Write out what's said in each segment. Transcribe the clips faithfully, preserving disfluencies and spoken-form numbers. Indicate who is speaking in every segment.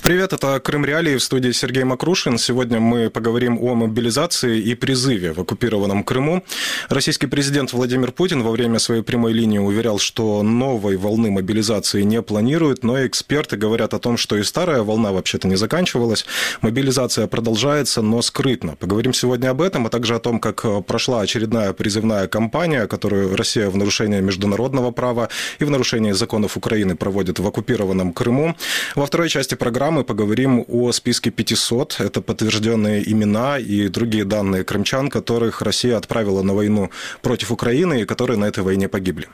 Speaker 1: Привет, это Крым Реалии, в студии Сергей Макрушин. Сегодня мы поговорим о мобилизации и призыве в оккупированном Крыму. Российский президент Владимир Путин во время своей прямой линии уверял, что новой волны мобилизации не планирует, но эксперты говорят о том, что и старая волна вообще-то не заканчивалась. Мобилизация продолжается, но скрытно. Поговорим сегодня об этом, а также о том, как прошла очередная призывная кампания, которую Россия в нарушение международного права и в нарушение законов Украины проводит в оккупированном Крыму. Во второй части программы мы поговорим о списке пятисот. Это подтвержденные имена и другие данные крымчан, которых Россия отправила на войну против Украины и которые на этой войне погибли.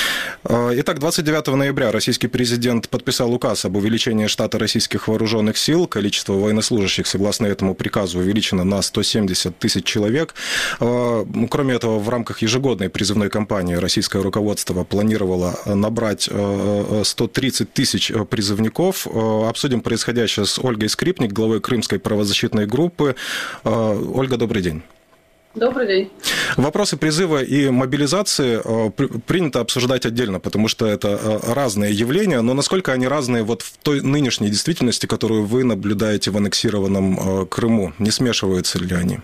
Speaker 1: Итак, двадцать девятого ноября российский президент подписал указ об увеличении штата российских вооруженных сил. Количество военнослужащих, согласно этому приказу, увеличено на сто семьдесят тысяч человек. Кроме этого, в рамках ежегодной призывной кампании российское руководство планировало набрать сто тридцать тысяч призывников. Обсудим происходящее с Ольгой Скрипник, главой Крымской правозащитной группы. Ольга, добрый день.
Speaker 2: Добрый день.
Speaker 1: Вопросы призыва и мобилизации принято обсуждать отдельно, потому что это разные явления, но насколько они разные вот в той нынешней действительности, которую вы наблюдаете в аннексированном Крыму? Не смешиваются ли они?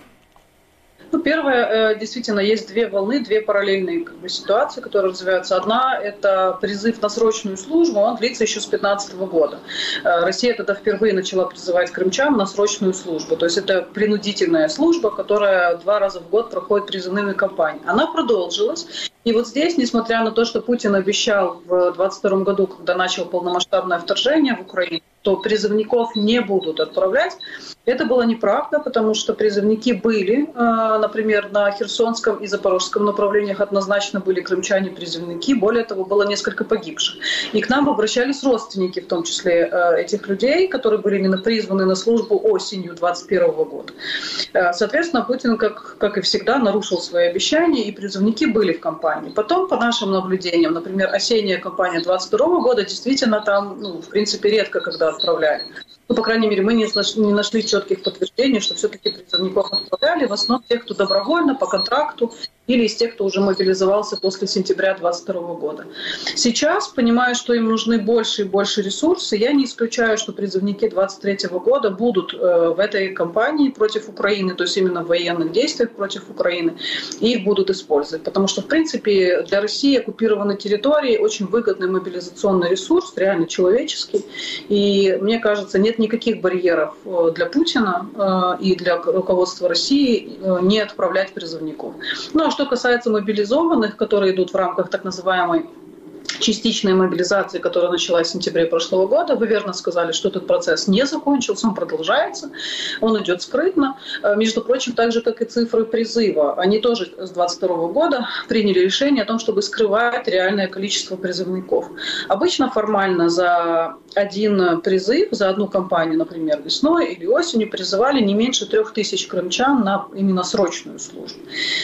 Speaker 2: Ну, первое, действительно, есть две волны, две параллельные как бы, ситуации, которые развиваются. Одна – это призыв на срочную службу, он длится еще с две тысячи пятнадцатого года. Россия тогда впервые начала призывать крымчан на срочную службу. То есть это принудительная служба, которая два раза в год проходит призывными кампаниями. Она продолжилась. И вот здесь, несмотря на то, что Путин обещал в двадцать втором году, когда начал полномасштабное вторжение в Украину, то призывников не будут отправлять. Это была неправда, потому что призывники были, например, на Херсонском и Запорожском направлениях однозначно были крымчане-призывники. Более того, было несколько погибших. И к нам обращались родственники, в том числе этих людей, которые были именно призваны на службу осенью двадцать первого года. Соответственно, Путин, как, как и всегда, нарушил свои обещания, и призывники были в кампании. Потом, по нашим наблюдениям, например, осенняя кампания двадцать второго года, действительно там, ну, в принципе, редко когда отправляли. Ну, по крайней мере, мы не нашли, не нашли четких подтверждений, что все-таки призывников отправляли. В основном тех, кто добровольно, по контракту, или из тех, кто уже мобилизовался после сентября двадцать второго года. Сейчас, понимая, что им нужны больше и больше ресурсы, я не исключаю, что призывники двадцать третьего года будут э, в этой кампании против Украины, то есть именно в военных действиях против Украины, и их будут использовать. Потому что, в принципе, для России оккупированные территории очень выгодный мобилизационный ресурс, реально человеческий. И, мне кажется, нет никаких барьеров для Путина и для руководства России не отправлять призывников. Ну а что касается мобилизованных, которые идут в рамках так называемой частичной мобилизации, которая началась в сентябре прошлого года. Вы верно сказали, что этот процесс не закончился, он продолжается, он идет скрытно. Между прочим, так же, как и цифры призыва. Они тоже с двадцать второго года приняли решение о том, чтобы скрывать реальное количество призывников. Обычно формально за один призыв, за одну кампанию, например, весной или осенью, призывали не меньше трех тысяч крымчан на именно срочную службу.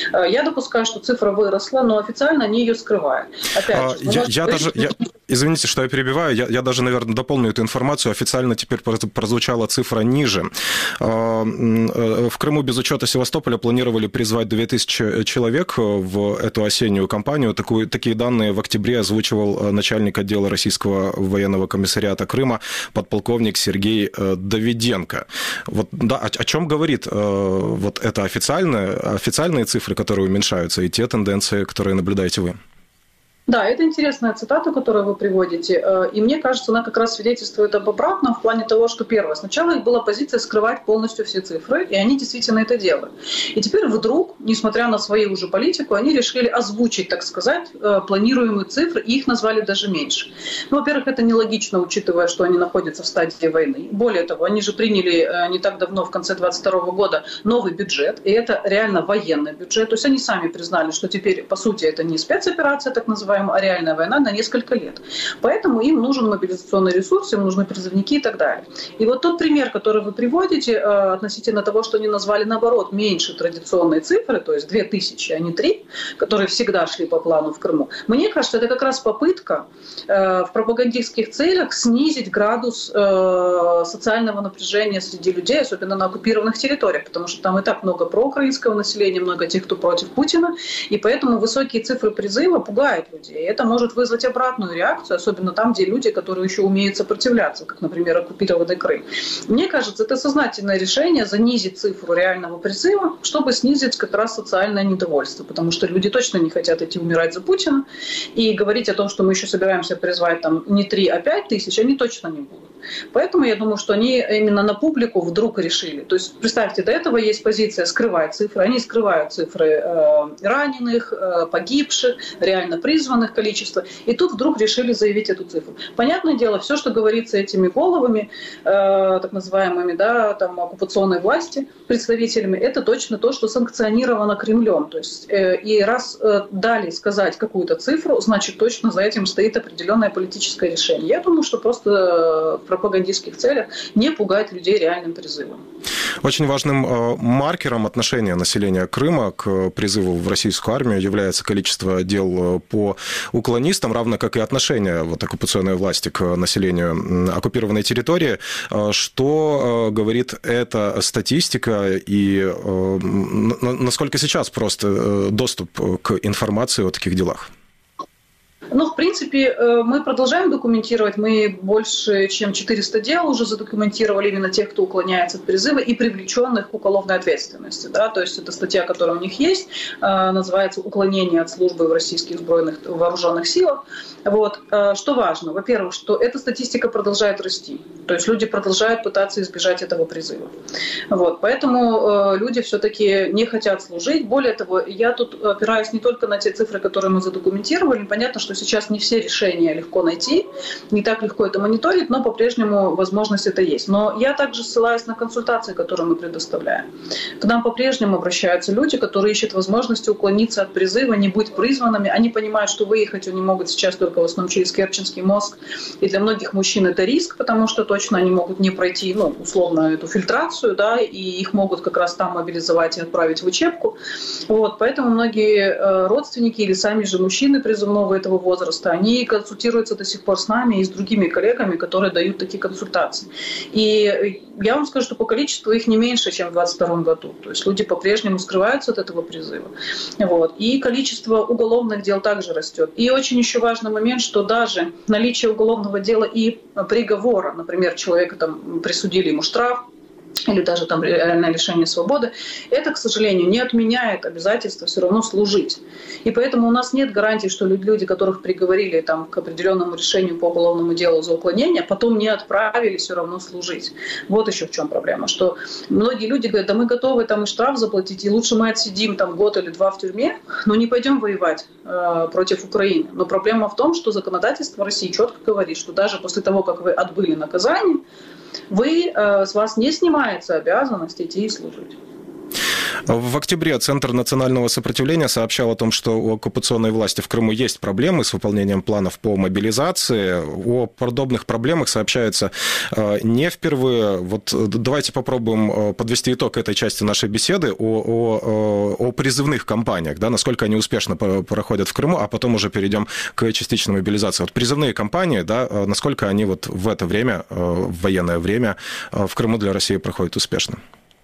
Speaker 2: Я допускаю, что цифра выросла, но официально они ее скрывают. Опять же,
Speaker 1: я, я даже, я, извините, что я перебиваю, я, я даже, наверное, дополню эту информацию. Официально теперь прозвучала цифра ниже. В Крыму без учета Севастополя планировали призвать две тысячи человек в эту осеннюю кампанию. Такую, такие данные в октябре озвучивал начальник отдела Российского военного комиссариата Крыма подполковник Сергей Давиденко. Вот, да, о, о чем говорит вот это официальные, официальные цифры, которые уменьшаются, и те тенденции, которые наблюдаете вы?
Speaker 2: Да, это интересная цитата, которую вы приводите, и мне кажется, она как раз свидетельствует об обратном в плане того, что первое, сначала их была позиция скрывать полностью все цифры, и они действительно это делают. И теперь вдруг, несмотря на свою уже политику, они решили озвучить, так сказать, планируемые цифры, и их назвали даже меньше. Ну, во-первых, это нелогично, учитывая, что они находятся в стадии войны. Более того, они же приняли не так давно, в конце двадцать второго года, новый бюджет, и это реально военный бюджет. То есть они сами признали, что теперь, по сути, это не спецоперация, так называемая, а реальная война на несколько лет. Поэтому им нужен мобилизационный ресурс, им нужны призывники и так далее. И вот тот пример, который вы приводите относительно того, что они назвали, наоборот, меньше традиционные цифры, то есть две тысячи, а не три, которые всегда шли по плану в Крыму, мне кажется, это как раз попытка в пропагандистских целях снизить градус социального напряжения среди людей, особенно на оккупированных территориях, потому что там и так много проукраинского населения, много тех, кто против Путина, и поэтому высокие цифры призыва пугают людей. людей. Это может вызвать обратную реакцию, особенно там, где люди, которые еще умеют сопротивляться, как, например, оккупированный Крым. Мне кажется, это сознательное решение занизить цифру реального призыва, чтобы снизить как раз социальное недовольство, потому что люди точно не хотят идти умирать за Путина, и говорить о том, что мы еще собираемся призвать там не три, а пять тысяч, они точно не будут. Поэтому я думаю, что они именно на публику вдруг решили. То есть, представьте, до этого есть позиция скрывать цифры. Они скрывают цифры э, раненых, э, погибших, реально призванных количество. И тут вдруг решили заявить эту цифру. Понятное дело, все, что говорится этими головами, э, так называемыми, да, там, оккупационной власти, представителями, это точно то, что санкционировано Кремлем. То есть, э, и раз э, дали сказать какую-то цифру, значит, точно за этим стоит определенное политическое решение. Я думаю, что просто в пропагандистских целях не пугать людей реальным призывом.
Speaker 1: Очень важным э, маркером отношения населения Крыма к призыву в российскую армию является количество дел по уклонистам, равно как и отношение вот, оккупационной власти к населению оккупированной территории. Что э, говорит эта статистика и э, насколько сейчас просто доступ к информации о таких делах?
Speaker 2: Ну, в принципе, мы продолжаем документировать. Мы больше, чем четыреста дел уже задокументировали именно тех, кто уклоняется от призыва и привлеченных к уголовной ответственности. Да? То есть это статья, которая у них есть, называется «Уклонение от службы в российских сбройных вооруженных силах». Вот. Что важно? Во-первых, что эта статистика продолжает расти. То есть люди продолжают пытаться избежать этого призыва. Вот. Поэтому люди все-таки не хотят служить. Более того, я тут опираюсь не только на те цифры, которые мы задокументировали. Понятно, что сейчас не все решения легко найти, не так легко это мониторить, но по-прежнему возможность это есть. Но я также ссылаюсь на консультации, которые мы предоставляем. К нам по-прежнему обращаются люди, которые ищут возможности уклониться от призыва, не быть призванными. Они понимают, что выехать они могут сейчас только в основном через Керченский мост. И для многих мужчин это риск, потому что точно они могут не пройти, ну, условно, эту фильтрацию, да, и их могут как раз там мобилизовать и отправить в учебку. Вот, поэтому многие родственники или сами же мужчины призывного этого возраста, они консультируются до сих пор с нами и с другими коллегами, которые дают такие консультации. И я вам скажу, что по количеству их не меньше, чем в двадцать втором году. То есть люди по-прежнему скрываются от этого призыва. Вот. И количество уголовных дел также растет. И очень еще важный момент, что даже наличие уголовного дела и приговора, например, человека там присудили ему штраф, или даже там реальное лишение свободы, это, к сожалению, не отменяет обязательства все равно служить. И поэтому у нас нет гарантии, что люди, которых приговорили там, к определенному решению по уголовному делу за уклонение, потом не отправили все равно служить. Вот еще в чем проблема, что многие люди говорят, да мы готовы там и штраф заплатить, и лучше мы отсидим там год или два в тюрьме, но не пойдем воевать э, против Украины. Но проблема в том, что законодательство России четко говорит, что даже после того, как вы отбыли наказание, вы, э, с вас не снимается обязанность идти и служить.
Speaker 1: В октябре Центр национального сопротивления сообщал о том, что у оккупационной власти в Крыму есть проблемы с выполнением планов по мобилизации. О подобных проблемах сообщается не впервые. Вот давайте попробуем подвести итог этой части нашей беседы о, о, о призывных кампаниях, да, насколько они успешно проходят в Крыму, а потом уже перейдем к частичной мобилизации. Вот призывные кампании, да, насколько они вот в это время, в военное время в Крыму для России проходят успешно?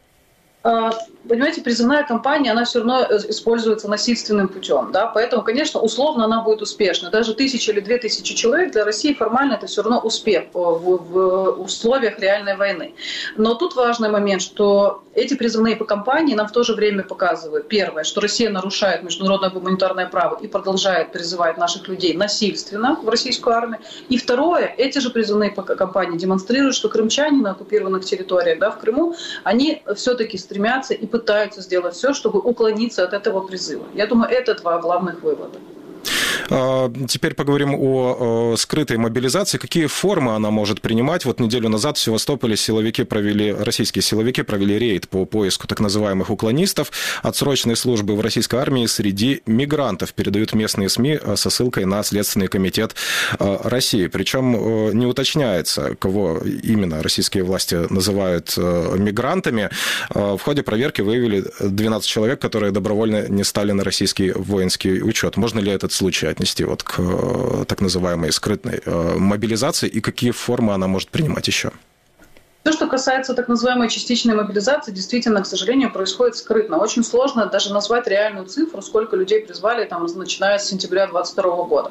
Speaker 2: Понимаете, призывная кампания, она все равно используется насильственным путем, да, поэтому, конечно, условно она будет успешна. Даже тысяча или две тысячи человек для России формально это все равно успех в, в условиях реальной войны. Но тут важный момент, что эти призывные кампании нам в то же время показывают, первое, что Россия нарушает международное гуманитарное право и продолжает призывать наших людей насильственно в российскую армию. И второе, эти же призывные кампании демонстрируют, что крымчане на оккупированных территориях, да, в Крыму, они все-таки стремятся и пытаются сделать все, чтобы уклониться от этого призыва. Я думаю, это два главных вывода.
Speaker 1: Теперь поговорим о скрытой мобилизации. Какие формы она может принимать? Вот неделю назад в Севастополе силовики провели, российские силовики провели рейд по поиску так называемых уклонистов от срочной службы в российской армии среди мигрантов, передают местные СМИ со ссылкой на Следственный комитет России. Причем не уточняется, кого именно российские власти называют мигрантами. В ходе проверки выявили двенадцать человек, которые добровольно не стали на российский воинский учет. Можно ли этот случай отнести вот к так называемой скрытной мобилизации и какие формы она может принимать еще?
Speaker 2: То, что касается так называемой частичной мобилизации, действительно, к сожалению, происходит скрытно. Очень сложно даже назвать реальную цифру, сколько людей призвали, там, начиная с сентября двадцать второго года.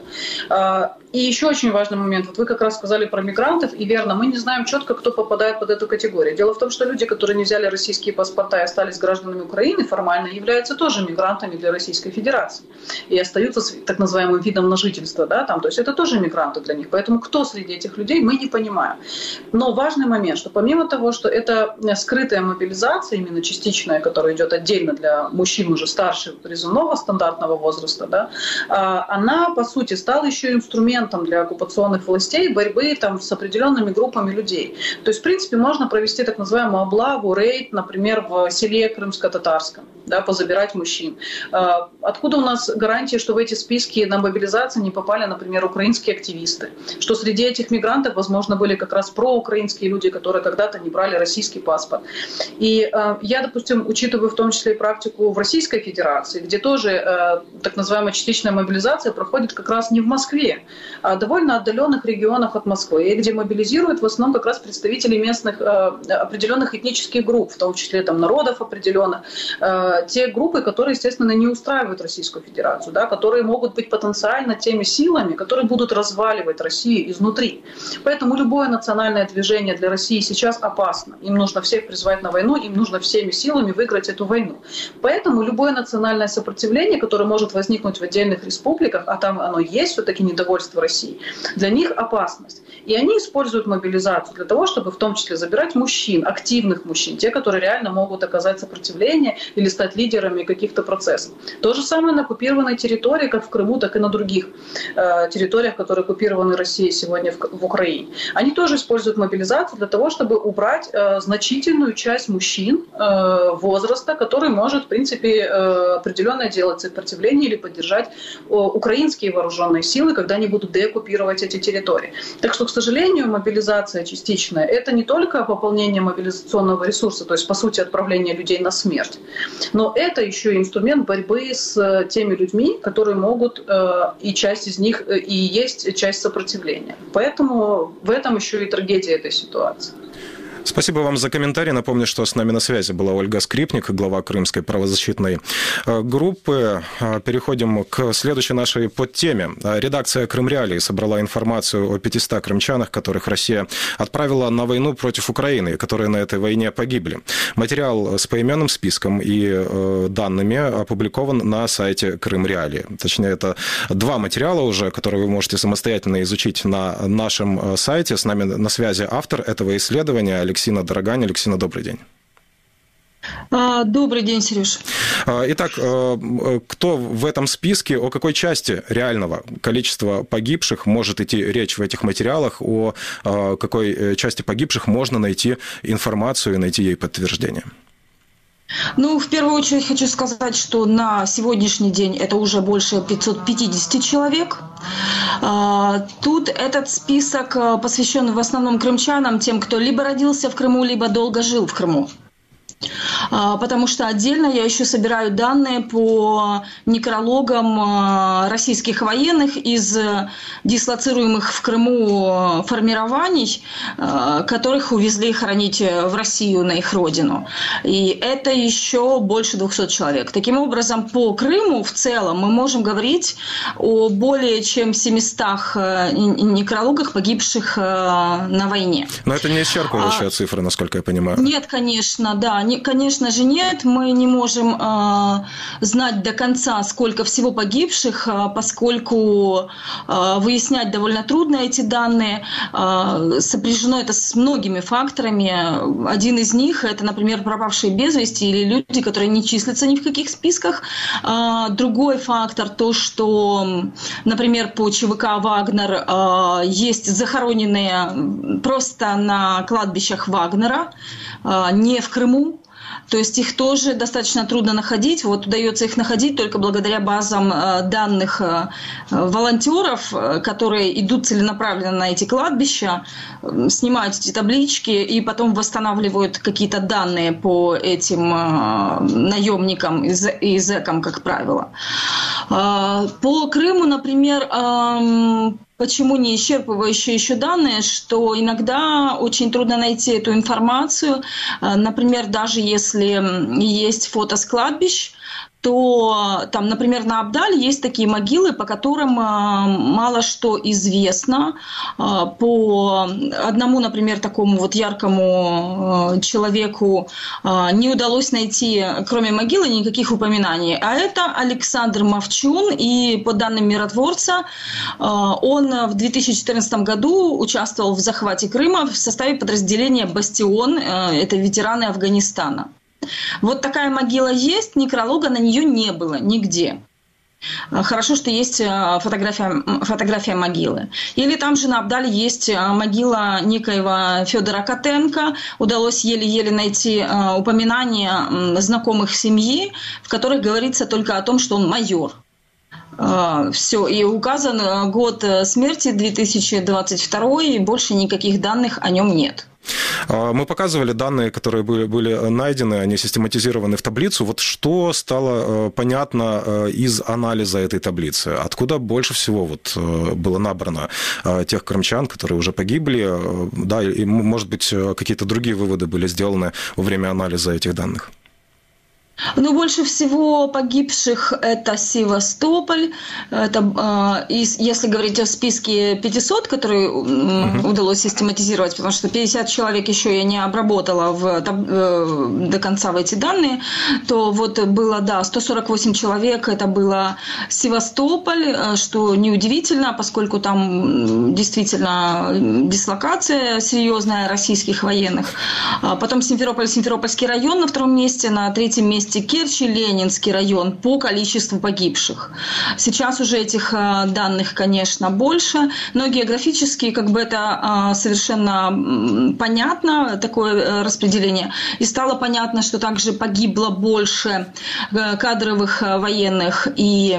Speaker 2: И еще очень важный момент. Вот вы как раз сказали про мигрантов, и верно, мы не знаем четко, кто попадает под эту категорию. Дело в том, что люди, которые не взяли российские паспорта и остались гражданами Украины, формально являются тоже мигрантами для Российской Федерации. И остаются так называемым видом на жительство. Да, там, то есть это тоже мигранты для них. Поэтому кто среди этих людей, мы не понимаем. Но важный момент, что помимо того, что это скрытая мобилизация, именно частичная, которая идет отдельно для мужчин уже старше призывного стандартного возраста, да, она, по сути, стала еще инструментом для оккупационных властей борьбы там, с определенными группами людей. То есть, в принципе, можно провести так называемую облаву, рейд, например, в селе Крымско-Татарском, да, позабирать мужчин. Откуда у нас гарантия, что в эти списки на мобилизацию не попали, например, украинские активисты? Что среди этих мигрантов, возможно, были как раз проукраинские люди, которые когда-то не брали российский паспорт. И я, допустим, учитываю в том числе и практику в Российской Федерации, где тоже так называемая частичная мобилизация проходит как раз не в Москве, а довольно отдаленных регионах от Москвы, где мобилизируют в основном как раз представителей местных определенных этнических групп, в том числе там, народов определенных, те группы, которые, естественно, не устраивают Российскую Федерацию, да, которые могут быть потенциально теми силами, которые будут разваливать Россию изнутри. Поэтому любое национальное движение для России сейчас опасно. Им нужно всех призвать на войну, им нужно всеми силами выиграть эту войну. Поэтому любое национальное сопротивление, которое может возникнуть в отдельных республиках, а там оно есть, все-таки недовольство России, для них опасность. И они используют мобилизацию для того, чтобы в том числе забирать мужчин, активных мужчин, те, которые реально могут оказать сопротивление или стать лидерами каких-то процессов. То же самое на оккупированной территории, как в Крыму, так и на других э, территориях, которые оккупированы Россией сегодня в, в Украине. Они тоже используют мобилизацию для того, чтобы убрать э, значительную часть мужчин э, возраста, который может, в принципе, э, определенно делать сопротивление или поддержать э, украинские вооруженные силы, когда они будут деоккупировать эти территории. Так что, к сожалению, мобилизация частичная – это не только пополнение мобилизационного ресурса, то есть, по сути, отправление людей на смерть, но это еще и инструмент борьбы с теми людьми, которые могут, э, и часть из них, и есть часть сопротивления. Поэтому в этом еще и трагедия этой ситуации.
Speaker 1: Спасибо вам за комментарий. Напомню, что с нами на связи была Ольга Скрипник, глава Крымской правозащитной группы. Переходим к следующей нашей подтеме. Редакция «Крымреалии» собрала информацию о пятистах крымчанах, которых Россия отправила на войну против Украины, которые на этой войне погибли. Материал с поименным списком и данными опубликован на сайте «Крымреалии». Точнее, это два материала уже, которые вы можете самостоятельно изучить на нашем сайте. С нами на связи автор этого исследования Алексина Дорогань. Алексина, добрый день.
Speaker 3: Добрый день, Сереж.
Speaker 1: Итак, кто в этом списке, о какой части реального количества погибших может идти речь в этих материалах, о какой части погибших можно найти информацию и найти ей подтверждение?
Speaker 3: Ну, в первую очередь хочу сказать, что на сегодняшний день это уже больше пятьсот пятьдесят человек. Тут этот список посвящен в основном крымчанам, тем, кто либо родился в Крыму, либо долго жил в Крыму. Потому что отдельно я еще собираю данные по некрологам российских военных из дислоцируемых в Крыму формирований, которых увезли хоронить в Россию на их родину. И это еще больше двухсот человек. Таким образом, по Крыму в целом мы можем говорить о более чем семистах некрологах, погибших на войне.
Speaker 1: Но это не исчерпывающая а... цифра, насколько я понимаю.
Speaker 3: Нет, конечно, да. Конечно же нет, мы не можем э, знать до конца, сколько всего погибших, э, поскольку э, выяснять довольно трудно эти данные. Э, сопряжено это с многими факторами. Один из них – это, например, пропавшие без вести или люди, которые не числятся ни в каких списках. Э, другой фактор – то, что, например, по ЧВК «Вагнер» э, есть захороненные просто на кладбищах Вагнера, э, не в Крыму. То есть их тоже достаточно трудно находить. Вот удается их находить только благодаря базам данных волонтеров, которые идут целенаправленно на эти кладбища, снимают эти таблички и потом восстанавливают какие-то данные по этим наемникам и зэкам, как правило. По Крыму, например, почему не исчерпывающие еще данные, что иногда очень трудно найти эту информацию. Например, даже если есть фото с кладбищ, то там, например, на Абдале есть такие могилы, по которым мало что известно. По одному, например, такому вот яркому человеку не удалось найти, кроме могилы, никаких упоминаний. А это Александр Мовчун, и по данным миротворца, он в две тысячи четырнадцатом году участвовал в захвате Крыма в составе подразделения «Бастион», это ветераны Афганистана. Вот такая могила есть, некролога на нее не было нигде. Хорошо, что есть фотография, фотография могилы. Или там же на Абдале есть могила некоего Федора Котенко. Удалось еле-еле найти упоминания знакомых семьи, в которых говорится только о том, что он майор. Все, и указан год смерти две тысячи двадцать второй, и больше никаких данных о нем нет.
Speaker 1: Мы показывали данные, которые были, были найдены, они систематизированы в таблицу. Вот что стало понятно из анализа этой таблицы? Откуда больше всего вот было набрано тех крымчан, которые уже погибли? Да, и, может быть, какие-то другие выводы были сделаны во время анализа этих данных?
Speaker 3: Ну, больше всего погибших это Севастополь. Это, если говорить о списке пятисот, который uh-huh. удалось систематизировать, потому что пятьдесят человек еще я не обработала в, до конца в эти данные, то вот было, да, сто сорок восемь человек, это было Севастополь, что неудивительно, поскольку там действительно дислокация серьезная российских военных. Потом Симферополь, Симферопольский район на втором месте, на третьем месте Керчь и Ленинский район по количеству погибших. Сейчас уже этих данных, конечно, больше, но географически как бы это совершенно понятно, такое распределение. И стало понятно, что также погибло больше кадровых военных и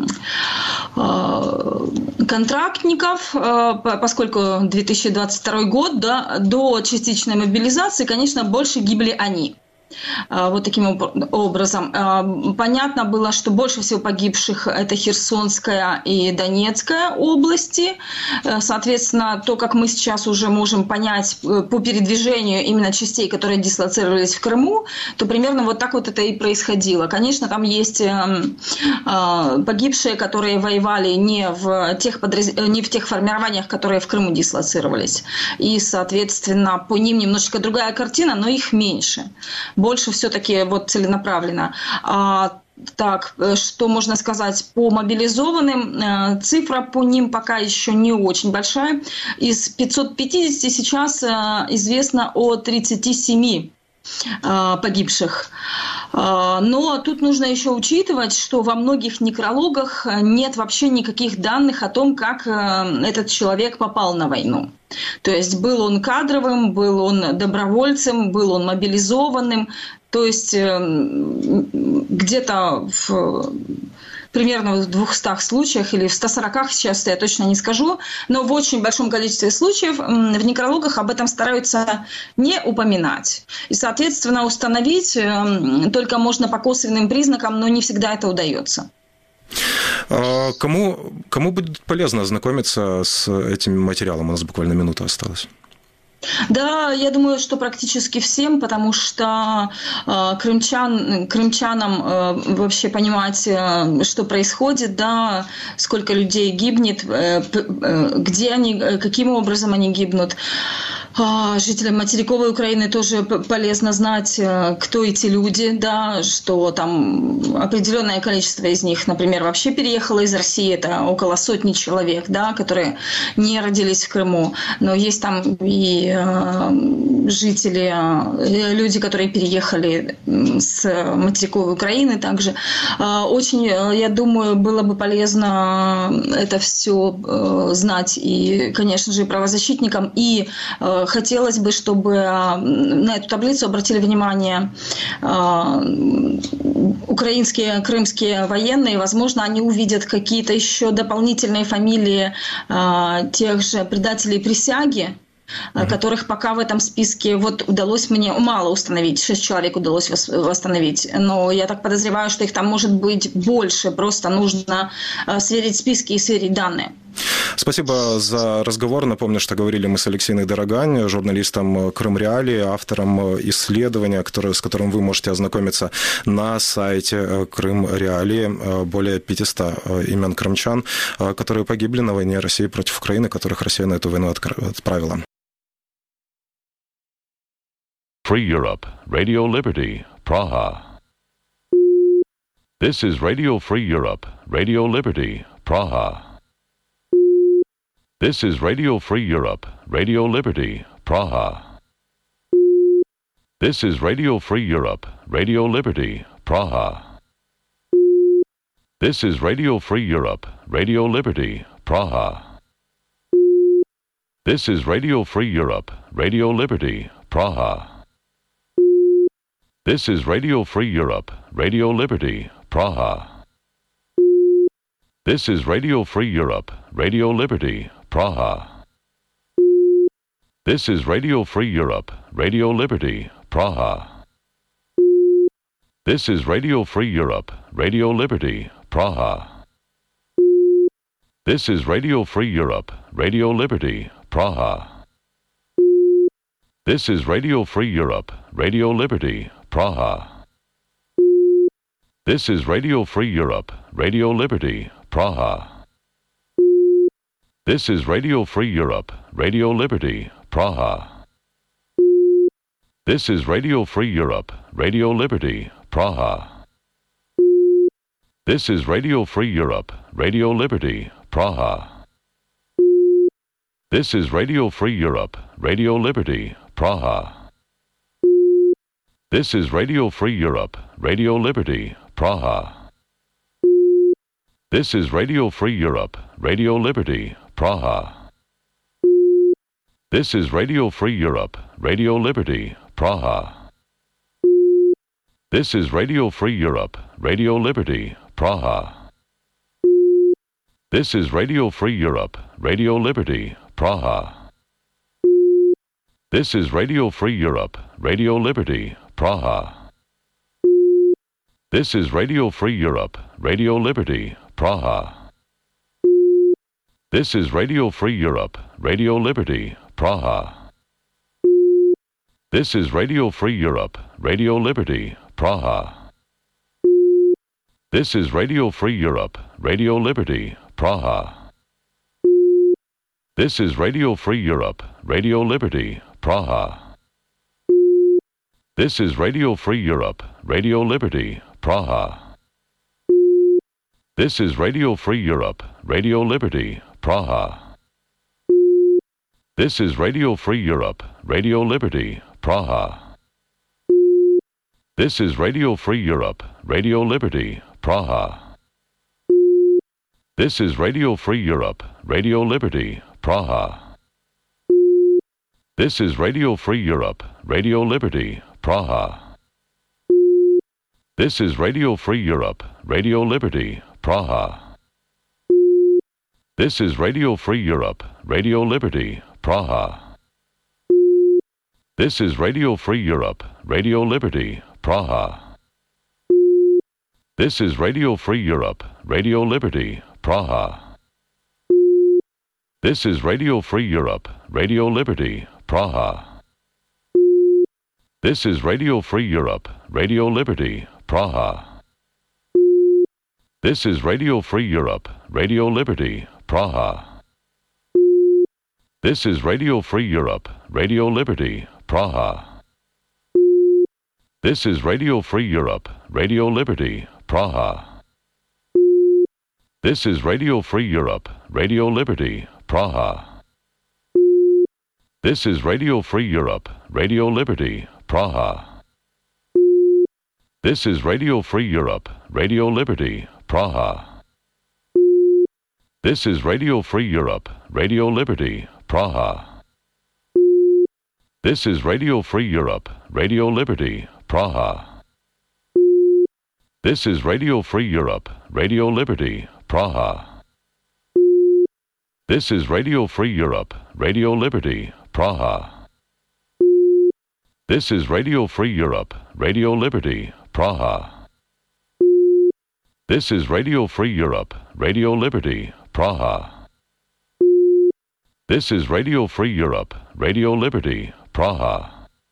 Speaker 3: контрактников, поскольку две тысячи двадцать второй год, да, до частичной мобилизации, конечно, больше гибли они. Вот таким образом. Понятно было, что больше всего погибших это Херсонская и Донецкая области. Соответственно, то, как мы сейчас уже можем понять по передвижению именно частей, которые дислоцировались в Крыму, то примерно вот так вот это и происходило. Конечно, там есть погибшие, которые воевали не в тех, подраз... не в тех формированиях, которые в Крыму дислоцировались. И, соответственно, по ним немножечко другая картина, но их меньше. Больше все-таки вот целенаправленно. А, так, что можно сказать по мобилизованным? Цифра по ним пока еще не очень большая. Из пятисот пятидесяти сейчас известно о тридцати семи погибших. Но тут нужно еще учитывать, что во многих некрологах нет вообще никаких данных о том, как этот человек попал на войну. То есть был он кадровым, был он добровольцем, был он мобилизованным. То есть где-то в примерно в двухстах случаях или в ста сорока, сейчас я точно не скажу, но в очень большом количестве случаев в некрологах об этом стараются не упоминать. И, соответственно, установить только можно по косвенным признакам, но не всегда это удается.
Speaker 1: Кому, кому будет полезно ознакомиться с этим материалом? У нас буквально минута осталась.
Speaker 3: Да, я думаю, что практически всем, потому что э, крымчан, крымчанам э, вообще понимать, э, что происходит, да, сколько людей гибнет, э, э, где они, каким образом они гибнут. Э, жителям материковой Украины тоже полезно знать, э, кто эти люди, да, что там определенное количество из них, например, вообще переехало из России, это около сотни человек, да, которые не родились в Крыму, но есть там и жители, люди, которые переехали с материковой Украины также. Очень, я думаю, было бы полезно это все знать и, конечно же, правозащитникам. И хотелось бы, чтобы на эту таблицу обратили внимание украинские, крымские военные. Возможно, они увидят какие-то еще дополнительные фамилии тех же предателей присяги, Mm-hmm. которых пока в этом списке вот удалось мне мало установить, шесть человек удалось восстановить, но я так подозреваю, что их там может быть больше, просто нужно сверить списки и сверить данные.
Speaker 1: Спасибо за разговор. Напомню, что говорили мы с Алексеем Дорогань, журналистом Крым Реалии, автором исследования, которое, с которым вы можете ознакомиться на сайте Крым Реалии. Более пятисот имен крымчан, которые погибли на войне России против Украины, которых Россия на эту войну отправила.
Speaker 4: Free Europe, Radio Liberty, Praha. This is Radio Free Europe, Radio Liberty, Praha. This is Radio Free Europe, Radio Liberty, Praha. This is Radio Free Europe, Radio Liberty, Praha. This is Radio Free Europe, Radio Liberty, Praha. This is Radio Free Europe, Radio Liberty, Praha. This is Radio Free Europe, Radio Liberty, Praha. This is Radio Free Europe, Radio Liberty, Praha. This is Radio Free Europe, Radio Liberty, Praha. This is Radio Free Europe, Radio Liberty, Praha. This is Radio Free Europe, Radio Liberty, Praha. This is Radio Free Europe, Radio Liberty, Praha. This is Radio Free Europe, Radio Liberty, Praha. This is Radio Free Europe, Radio Liberty, Praha. This is Radio Free Europe, Radio Liberty, Praha. This is Radio Free Europe, Radio Liberty, Praha. This is Radio Free Europe, Radio Liberty, Praha. This is Radio Free Europe, Radio Liberty, Praha. This is Radio Free Europe, Radio Liberty, Praha. This is Radio Free Europe, Radio Liberty, Praha. This is Radio Free Europe, Radio Liberty, Praha. This is Radio Free Europe, Radio Liberty, Praha. This is Radio Free Europe, Radio Liberty, Praha. This is Radio Free Europe, Radio Liberty, Praha. This is Radio Free Europe, Radio Liberty, Praha. This is Radio Free Europe, Radio Liberty, Praha. This is Radio Free Europe, Radio Liberty, Praha. This is Radio Free Europe, Radio Liberty, Praha. This is Radio Free Europe, Radio Liberty, Praha. This is Radio Free Europe, Radio Liberty, Praha. This is Radio Free Europe, Radio Liberty, Praha. This is Radio Free Europe, Radio Liberty, Praha. This is Radio Free Europe, Radio Liberty, Praha. This is Radio Free Europe, Radio Liberty, Praha. This is Radio Free Europe, Radio Liberty, Praha. This is Radio Free Europe, Radio Liberty, Praha. This is Radio Free Europe, Radio Liberty, Praha. This is Radio Free Europe, Radio Liberty, Praha. This is Radio Free Europe, Radio Liberty, Praha. This is Radio Free Europe, Radio Liberty, Praha. This is Radio Free Europe, Radio Liberty, Praha. This is Radio Free Europe, Radio Liberty, Praha. This is Radio Free Europe, Radio Liberty, Praha. This is Radio Free Europe, Radio Liberty, Praha. This is Radio Free Europe, Radio Liberty, Praha. This is Radio Free Europe, Radio Liberty, Praha. This is Radio Free Europe, Radio Liberty, Praha. This is Radio Free Europe, Radio Liberty, Praha. This is Radio Free Europe, Radio Liberty, Praha. This is Radio Free Europe, Radio Liberty, Praha. This is Radio Free Europe, Radio Liberty, Praha. This is Radio Free Europe, Radio Liberty, Praha. This is Radio Free Europe, Radio Liberty, Praha.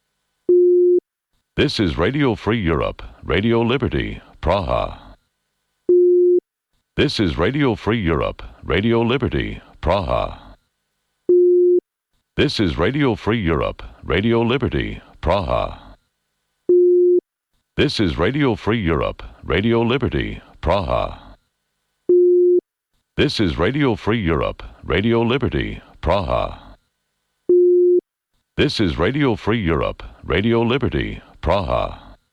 Speaker 4: This is Radio Free Europe, Radio Liberty, Praha. This is Radio Free Europe, Radio Liberty, Praha. This is Radio Free Europe, Radio Liberty, Praha. This is Radio Free Europe, Radio Liberty, Praha. This is Radio Free Europe, Radio Liberty, Praha. This is Radio Free Europe, Radio Liberty, Praha.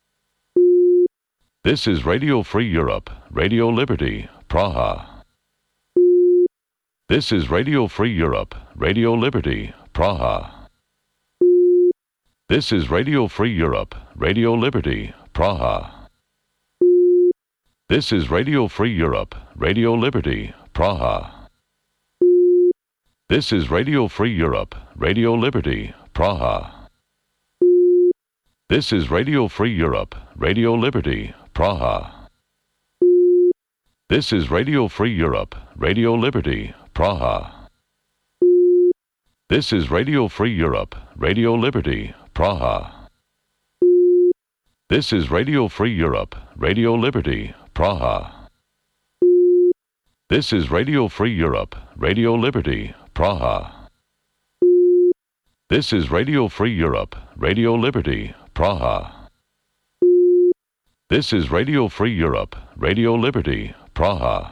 Speaker 4: This is Radio Free Europe, Radio Liberty, Praha. This is Radio Free Europe, Radio Liberty, Praha. This is Radio Free Europe, Radio Liberty, Praha. This is Radio Free Europe, Radio Liberty, Praha. This is Radio Free Europe, Radio Liberty, Praha. This is Radio Free Europe, Radio Liberty, Praha. This is Radio Free Europe, Radio Liberty, Praha. This is Radio Free Europe, Radio Liberty, Praha. This is Radio Free Europe, Radio Liberty, Praha. This is Radio Free Europe, Radio Liberty, Praha. This is Radio Free Europe, Radio Liberty, Praha. This is Radio Free Europe, Radio Liberty, Praha.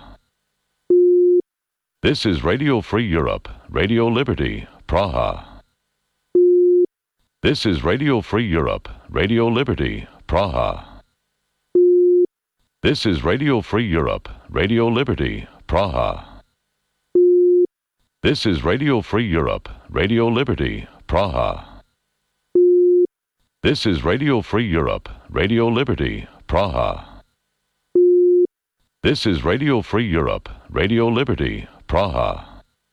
Speaker 4: This is Radio Free Europe, Radio Liberty, Praha. This is Radio Free Europe, Radio Liberty, Praha. This is Radio Free Europe, Radio Liberty, Praha. This is Radio Free Europe, Radio Liberty, Praha. This is Radio Free Europe, Radio Liberty, Praha. This is Radio Free Europe, Radio Liberty, Praha.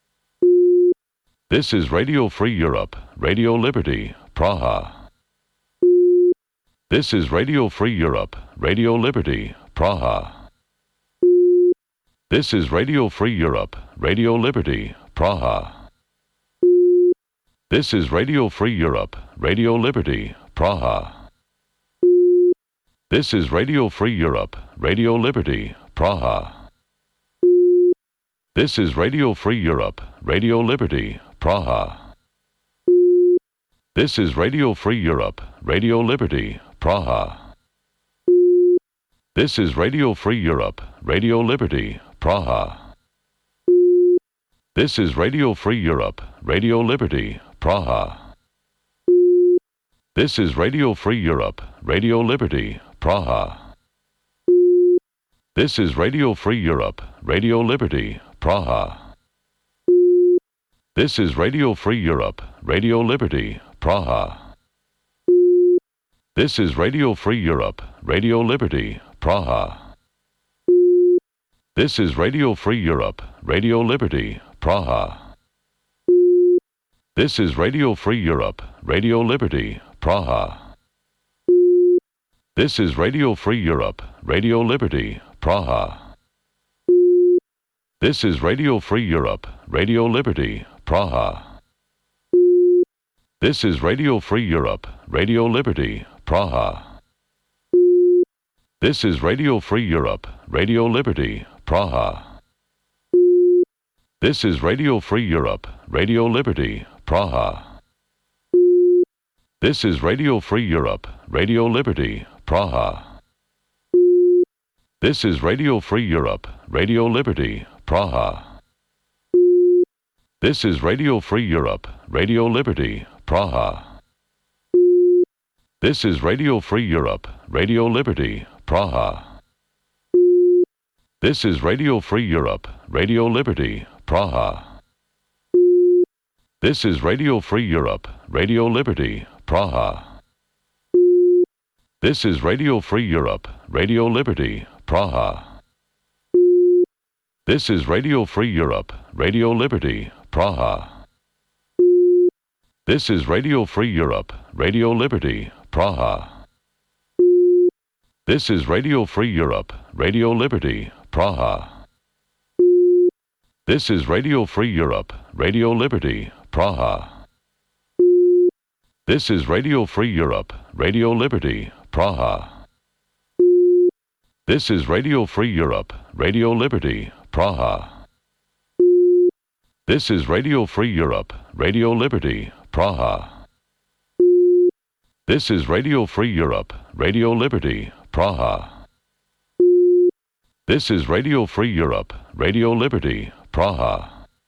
Speaker 4: This is Radio Free Europe, Radio Liberty, Praha. This is Radio Free Europe, Radio Liberty, Praha. This is Radio Free Europe, Radio Liberty, Praha. This is Radio Free Europe, Radio Liberty, Praha. This is Radio Free Europe, Radio Liberty, Praha. This is Radio Free Europe, Radio Liberty, Praha. This is Radio Free Europe, Radio Liberty, Praha. This is Radio Free Europe, Radio Liberty, Praha. This is Radio Free Europe, Radio Liberty, Praha. This is Radio Free Europe, Radio Liberty, Praha. This is Radio Free Europe, Radio Liberty, Praha. This is Radio Free Europe, Radio Liberty, Praha. This is Radio Free Europe, Radio Liberty, Praha. This is Radio Free Europe, Radio Liberty, Praha. This is Radio Free Europe, Radio Liberty, Praha. This is Radio Free Europe, Radio Liberty, Praha. This is Radio Free Europe, Radio Liberty, Praha. This is Radio Free Europe, Radio Liberty, Praha. This is Radio Free Europe, Radio Liberty, Praha. This is Radio Free Europe, Radio Liberty, Praha. This is Radio Free Europe, Radio Liberty, Praha. This is Radio Free Europe, Radio Liberty, Praha. This is Radio Free Europe, Radio Liberty, Praha. This is Radio Free Europe, Radio Liberty, Praha. This is Radio Free Europe, Radio Liberty, Praha. This is Radio Free Europe, Radio Liberty, Praha. This is Radio Free Europe, Radio Liberty, Praha. This is Radio Free Europe, Radio Liberty, Praha. This is Radio Free Europe, Radio Liberty, Praha. This is Radio Free Europe, Radio Liberty, Praha. This is Radio Free Europe, Radio Liberty, Praha. This is Radio Free Europe, Radio Liberty, Praha. This is Radio Free Europe, Radio Liberty, Praha. This is Radio Free Europe, Radio Liberty, Praha. This is Radio Free Europe, Radio Liberty, Praha. This is Radio Free Europe, Radio Liberty, Praha.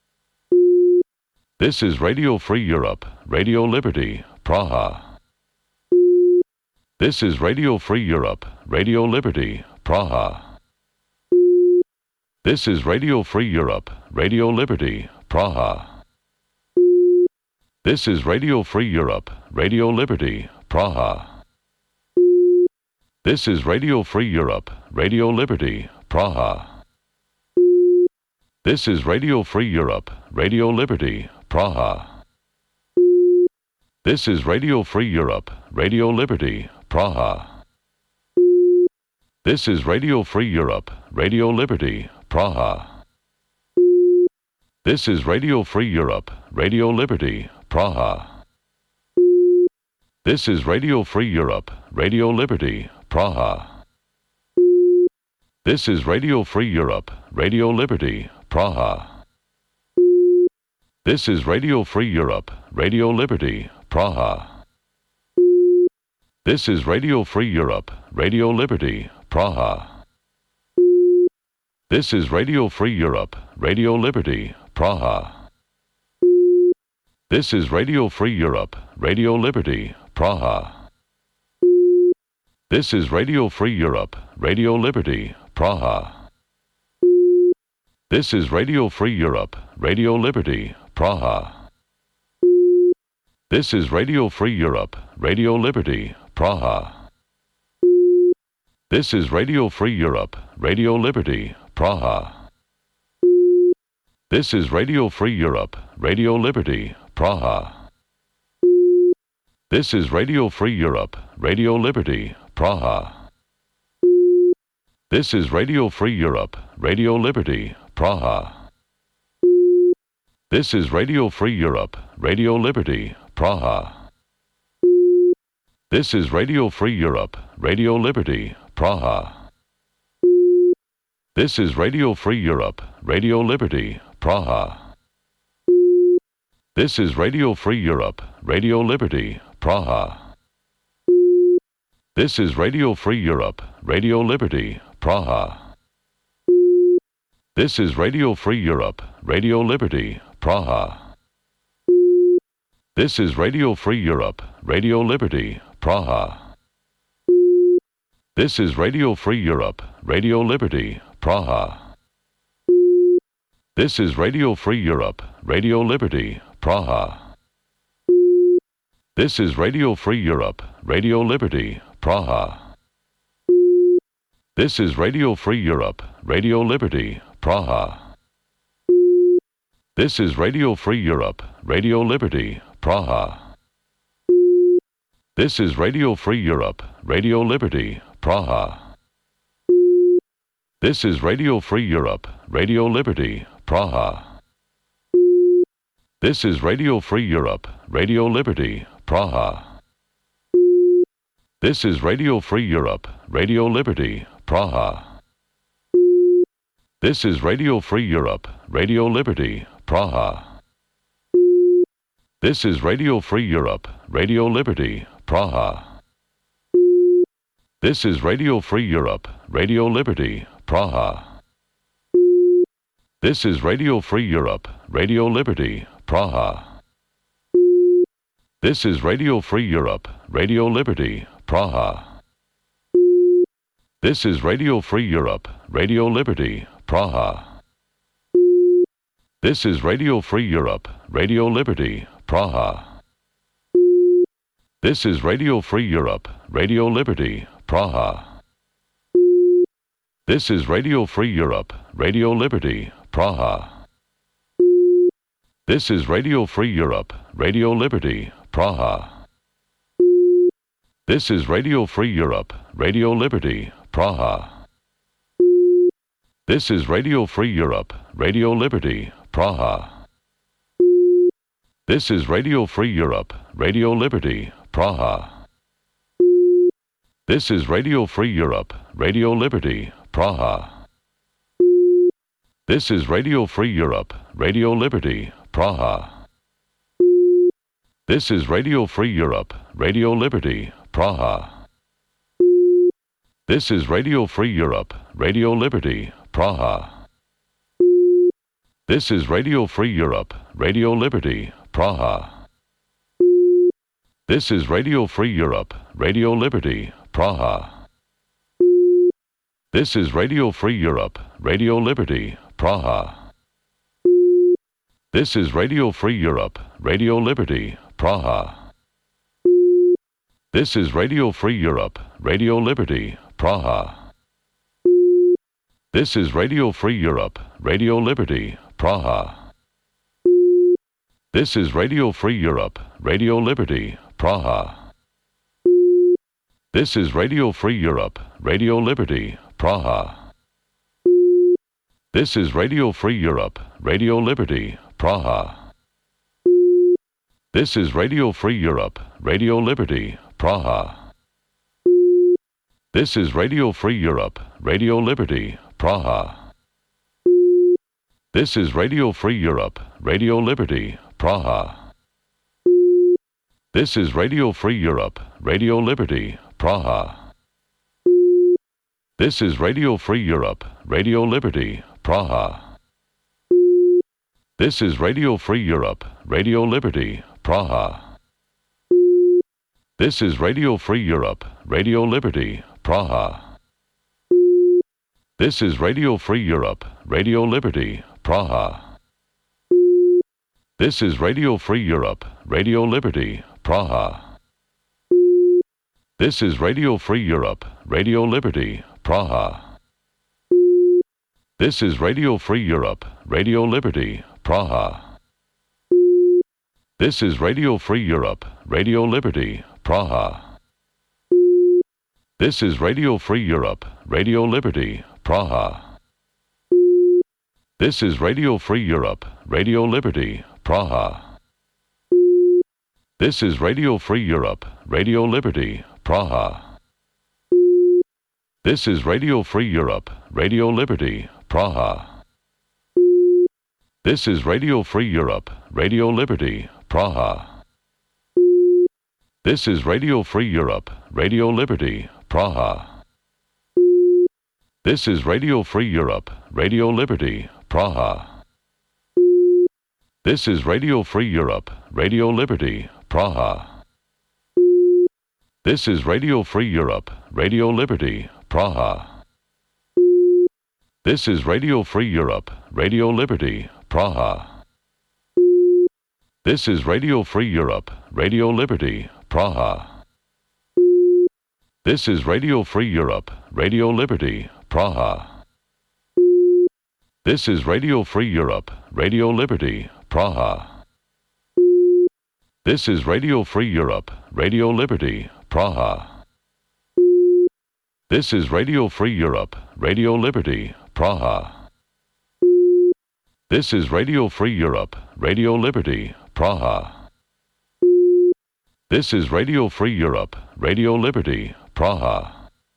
Speaker 4: This is Radio Free Europe, Radio Liberty, Praha. This is Radio Free Europe, Radio Liberty, Praha. This is Radio Free Europe, Radio Liberty, Praha. This is Radio Free Europe, Radio Liberty, Praha. This is Radio Free Europe, Radio Liberty, Praha. This is Radio Free Europe, Radio Liberty, Praha. This is Radio Free Europe, Radio Liberty, Praha. This is Radio Free Europe, Radio Liberty, Praha. This is Radio Free Europe, Radio Liberty, Praha. This is Radio Free Europe, Radio Liberty, Praha. This is Radio Free Europe, Radio Liberty, Praha. This is Radio Free Europe, Radio Liberty, Praha. This is Radio Free Europe, Radio Liberty, Praha. This is Radio Free Europe, Radio Liberty, Praha. This is Radio Free Europe, Radio Liberty, Praha. This is Radio Free Europe, Radio Liberty, Praha. This is Radio Free Europe, Radio Liberty, Praha. This is Radio Free Europe, Radio Liberty, Praha. This is Radio Free Europe, Radio Liberty, Praha. This is Radio Free Europe, Radio Liberty, Praha. This is Radio Free Europe, Radio Liberty, Praha. This is Radio Free Europe, Radio Liberty, Praha. This is Radio Free Europe, Radio Liberty, Praha. This is Radio Free Europe, Radio Liberty, Praha. This is Radio Free Europe, Radio Liberty, Praha. This is Radio Free Europe, Radio Liberty, Praha. This is Radio Free Europe, Radio Liberty, Praha. This is Radio Free Europe, Radio Liberty, Praha. This is Radio Free Europe, Radio Liberty, Praha. This is Radio Free Europe, Radio Liberty, Praha. This is Radio Free Europe, Radio Liberty, Praha. This is Radio Free Europe, Radio Liberty, Praha. This is Radio Free Europe, Radio Liberty, Praha. This is Radio Free Europe, Radio Liberty, Praha. This is Radio Free Europe, Radio Liberty, Praha. This is Radio Free Europe, Radio Liberty, Praha. This is Radio Free Europe, Radio Liberty, Praha. This is Radio Free Europe, Radio Liberty, Praha. This is Radio Free Europe, Radio Liberty, Praha. This is Radio Free Europe, Radio Liberty, Praha. This is Radio Free Europe, Radio Liberty, Praha. This is Radio Free Europe, Radio Liberty, Praha. This is Radio Free Europe, Radio Liberty, Praha. This is Radio Free Europe, Radio Liberty, Praha. This is Radio Free Europe, Radio Liberty, Praha. This is Radio Free Europe, Radio Liberty, Praha. This is Radio Free Europe, Radio Liberty, Praha. This is Radio Free Europe, Radio Liberty, Praha. This is Radio Free Europe, Radio Liberty, Praha. This is Radio Free Europe, Radio Liberty, Praha. This is Radio Free Europe, Radio Liberty, Praha. This is Radio Free Europe, Radio Liberty, Praha. This is Radio Free Europe, Radio Liberty, Praha. This is Radio Free Europe, Radio Liberty, Praha. This is Radio Free Europe, Radio Liberty, Praha. This is Radio Free Europe, Radio Liberty, Praha. This is Radio Free Europe, Radio Liberty, Praha. This is Radio Free Europe, Radio Liberty, Praha. This is Radio Free Europe, Radio Liberty, Praha. This is Radio Free Europe, Radio Liberty, Praha. This is Radio Free Europe, Radio Liberty, Praha. This is Radio Free Europe, Radio Liberty, Praha. This is Radio Free Europe, Radio Liberty, Praha. This is Radio Free Europe, Radio Liberty, Praha. This is Radio Free Europe, Radio Liberty, Praha. This is Radio Free Europe, Radio Liberty, Praha. This is Radio Free Europe, Radio Liberty, Praha. This is Radio Free Europe, Radio Liberty, Praha. This is Radio Free Europe, Radio Liberty, Praha. This is Radio Free Europe, Radio Liberty, Praha. This is Radio Free Europe, Radio Liberty, Praha. This is Radio Free Europe, Radio Liberty, Praha. This is Radio Free Europe, Radio Liberty, Praha. This is Radio Free Europe, Radio Liberty, Praha. This is Radio Free Europe, Radio Liberty, Praha. This is Radio Free Europe, Radio Liberty, Praha. This is Radio Free Europe, Radio Liberty, Praha. This is Radio Free Europe, Radio Liberty, Praha. This is Radio Free Europe, Radio Liberty, Praha. This is Radio Free Europe, Radio Liberty, Praha. This is Radio Free Europe, Radio Liberty, Praha. This is Radio Free Europe, Radio Liberty, Praha. This is Radio Free Europe, Radio Liberty, Praha. This is Radio Free Europe, Radio Liberty, Praha. This is Radio Free Europe, Radio Liberty, Praha. This is Radio Free Europe, Radio Liberty, Praha. This is Radio Free Europe, Radio Liberty, Praha. This is Radio Free Europe, Radio Liberty, Praha. This is Radio Free Europe, Radio Liberty, Praha. This is Radio Free Europe, Radio Liberty, Praha. This is Radio Free Europe, Radio Liberty, Praha. This is Radio Free Europe, Radio Liberty, Praha. This is Radio Free Europe, Radio Liberty, Praha.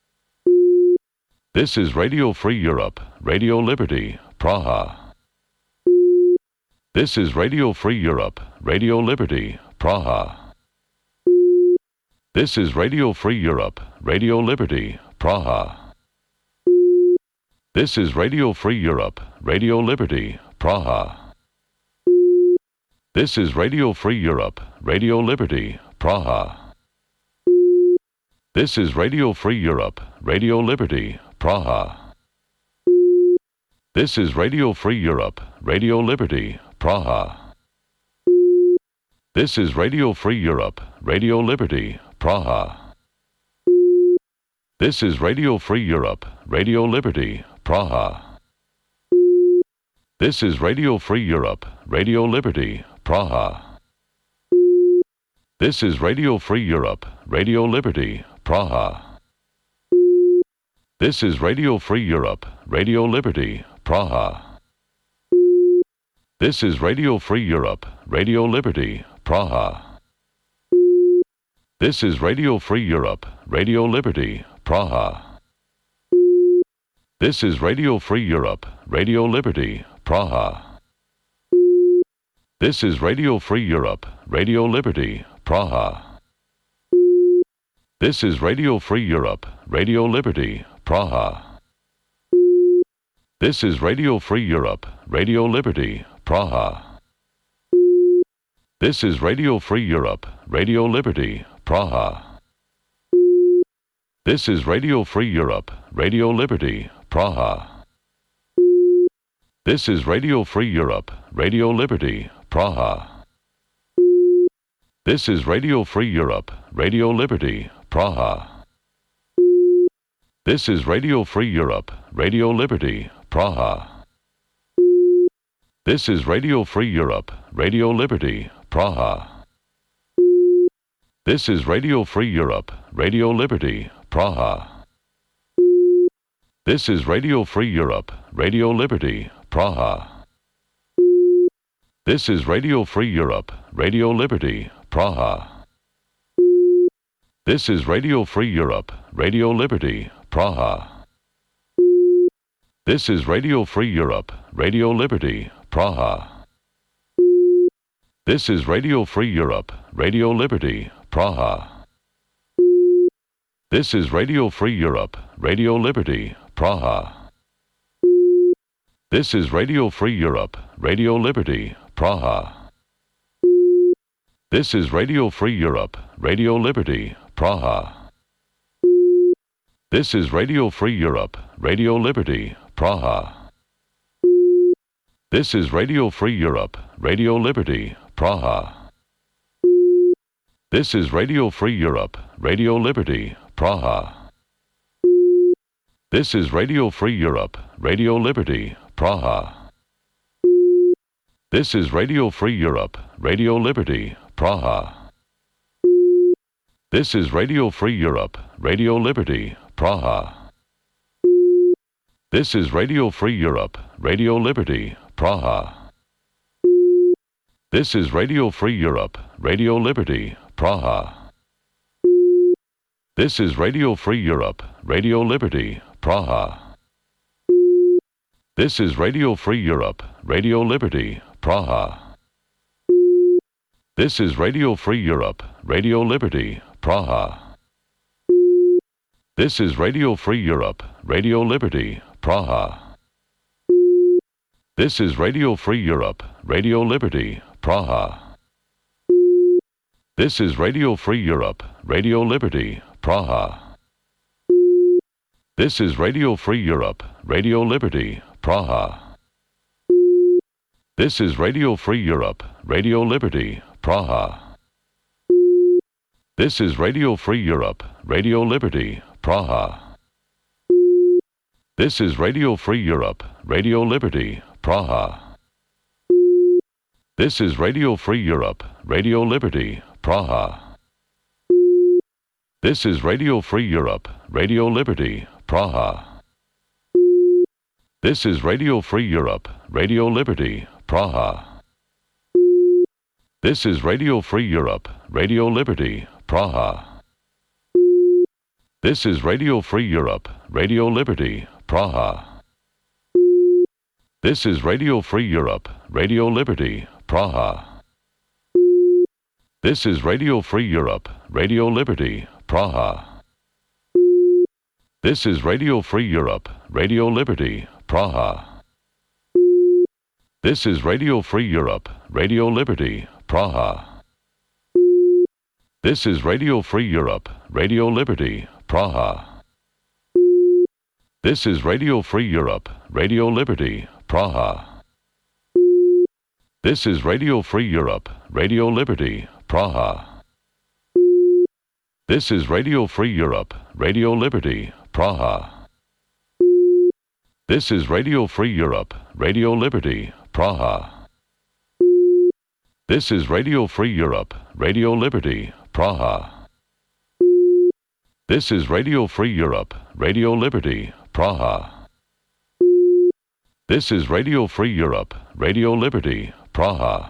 Speaker 4: This is Radio Free Europe, Radio Liberty, Praha. This is Radio Free Europe, Radio Liberty, Praha. This is Radio Free Europe, Radio Liberty, Praha. This is Radio Free Europe, Radio Liberty, Praha. This is Radio Free Europe, Radio Liberty, Praha. This is Radio Free Europe, Radio Liberty, Praha. This is Radio Free Europe, Radio Liberty, Praha. This is Radio Free Europe, Radio Liberty, Praha. This is Radio Free Europe, Radio Liberty, Praha. This is Radio Free Europe, Radio Liberty, Praha. This is Radio Free Europe, Radio Liberty, Praha. This is Radio Free Europe, Radio Liberty, Praha. This is Radio Free Europe, Radio Liberty, Praha. This is Radio Free Europe, Radio Liberty, Praha. This is Radio Free Europe, Radio Liberty, Praha. This is Radio Free Europe, Radio Liberty, Praha. This is Radio Free Europe, Radio Liberty, Praha. This is Radio Free Europe, Radio Liberty, Praha. This is Radio Free Europe, Radio Liberty, Praha. This is Radio Free Europe, Radio Liberty, Praha. This is Radio Free Europe, Radio Liberty, Praha. This is Radio Free Europe, Radio Liberty, Praha. This is Radio Free Europe, Radio Liberty, Praha. This is Radio Free Europe, Radio Liberty, Praha. This is Radio Free Europe, Radio Liberty, Praha. This is Radio Free Europe, Radio Liberty, Praha. This is Radio Free Europe, Radio Liberty, Praha. This is Radio Free Europe, Radio Liberty, Praha. This is Radio Free Europe, Radio Liberty, Praha. This is Radio Free Europe, Radio Liberty, Praha. This is Radio Free Europe, Radio Liberty, Praha. This is Radio Free Europe, Radio Liberty, Praha. This is Radio Free Europe, Radio Liberty, Praha. This is Radio Free Europe, Radio Liberty, Praha. This is Radio Free Europe, Radio Liberty, Praha. This is Radio Free Europe, Radio Liberty, Praha. This is Radio Free Europe, Radio Liberty, Praha. This is Radio Free Europe, Radio Liberty, Praha. This is Radio Free Europe, Radio Liberty, Praha. This is Radio Free Europe, Radio Liberty, Praha. This is Radio Free Europe, Radio Liberty, Praha. This is Radio Free Europe, Radio Liberty, Praha. This is Radio Free Europe, Radio Liberty, Praha. This is Radio Free Europe, Radio Liberty, Praha. This is Radio Free Europe, Radio Liberty, Praha. This is Radio Free Europe, Radio Liberty, Praha. This is Radio Free Europe, Radio Liberty, Praha. This is Radio Free Europe, Radio Liberty, Praha. This is Radio Free Europe, Radio Liberty, Praha. This is Radio Free Europe, Radio Liberty, Praha. This is Radio Free Europe, Radio Liberty, Praha. This is Radio Free Europe, Radio Liberty, Praha. This is Radio Free Europe, Radio Liberty, Praha. This is Radio Free Europe, Radio Liberty, Praha. This is Radio Free Europe, Radio Liberty, Praha. This is Radio Free Europe, Radio Liberty, Praha. This is Radio Free Europe, Radio Liberty, Praha. This is Radio Free Europe, Radio Liberty, Praha. This is Radio Free Europe, Radio Liberty, Praha. This is Radio Free Europe, Radio Liberty, Praha. This is Radio Free Europe, Radio Liberty, Praha. This is Radio Free Europe, Radio Liberty, Praha. This is Radio Free Europe, Radio Liberty, Praha. This is Radio Free Europe, Radio Liberty, Praha. This is Radio Free Europe, Radio Liberty, Praha. This is Radio Free Europe, Radio Liberty, Praha. This is Radio Free Europe, Radio Liberty, Praha. This is Radio Free Europe, Radio Liberty, Praha.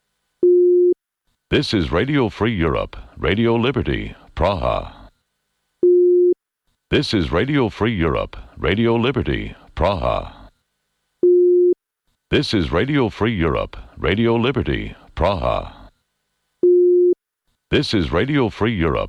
Speaker 4: This is Radio Free Europe, Radio Liberty, Praha. This is Radio Free Europe, Radio Liberty, Praha. This is Radio Free Europe, Radio Liberty, Praha. This is Radio Free Europe,